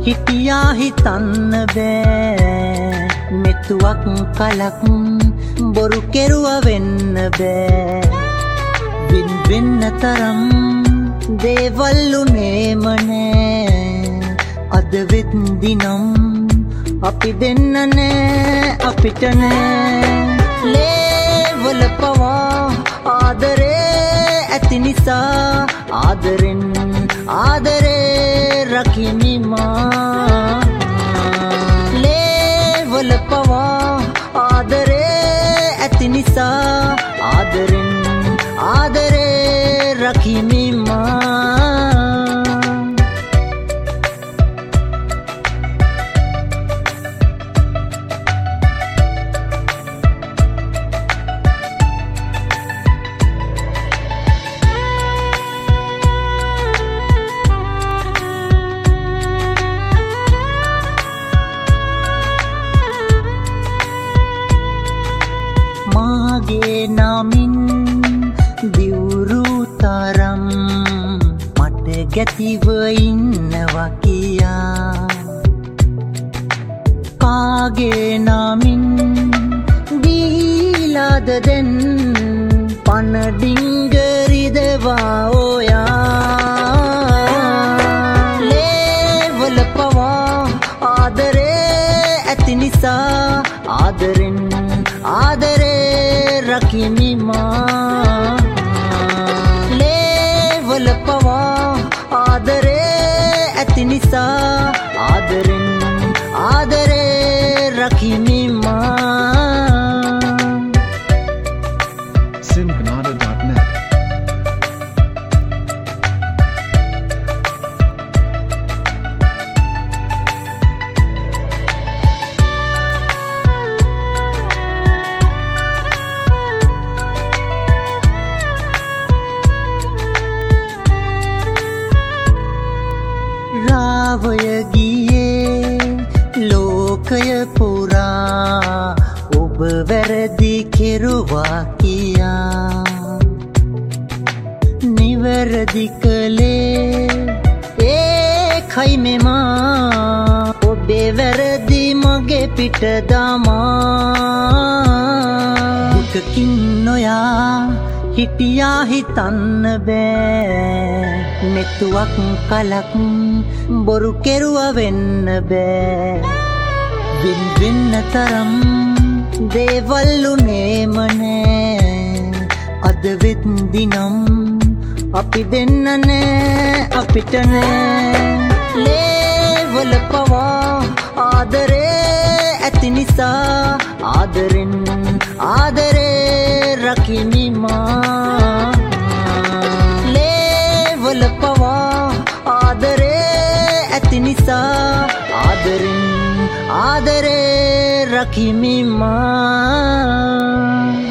හිටියා හිතන්න බෑ මෙතුවක් කලක් බොරු කෙරුවා වෙන්න බෑ වින් වෙන්න තරම් දේවල් උනේම නෑ අද වෙත් දිනම් අපි දෙන්න නෑ අපිට නෑ ලේවල පවා ආදරේ ඇති නිසා ආදරෙන් ආදරේ රකිමි මා ලේවල පවා ආදරේ ඇති නිසා ආදරෙන් ආදරේ රකිමි මා මාගේ නාමින් දිවුරු තරම් මට ගැතිව ඉන්නවා කියා කාගේ නාමින් දීලාද දෙන් පන ඩිංගරිදවා ඔයා ලේවල පවා ආදරේ ඇති නිසා ආදරෙන් ආදරේ රකිමි මා ලේවල පවා ආදරේ ඇති නිසා ආදරෙන් ආදරේ රකිමි මා Simpanada.net රාවය ගියේ ලෝකය පුරා ඔබ වැරදි කෙරුවා කියා නිවැරදි කළේ ඒකයි මෙමා ඔබේ වැරදි මගේ පිට දමා දුකකින් නොයා හිටියා හිතන්න බෑ මෙතුවක් කලක් බොරු කෙරුවා වෙන්න බෑ වින් වෙන්න තරම් දේවල් උනේම නෑ අද වෙත් දිනම් අපි දෙන්න නෑ අපිට නෑ ලේවල පවා ආදරේ ඇති නිසා ආදරෙන් ආදරේ රකිමි මා ලේවල පවා ආදරේ ඇති නිසා ආදරෙන් ආදරේ රකිමි මා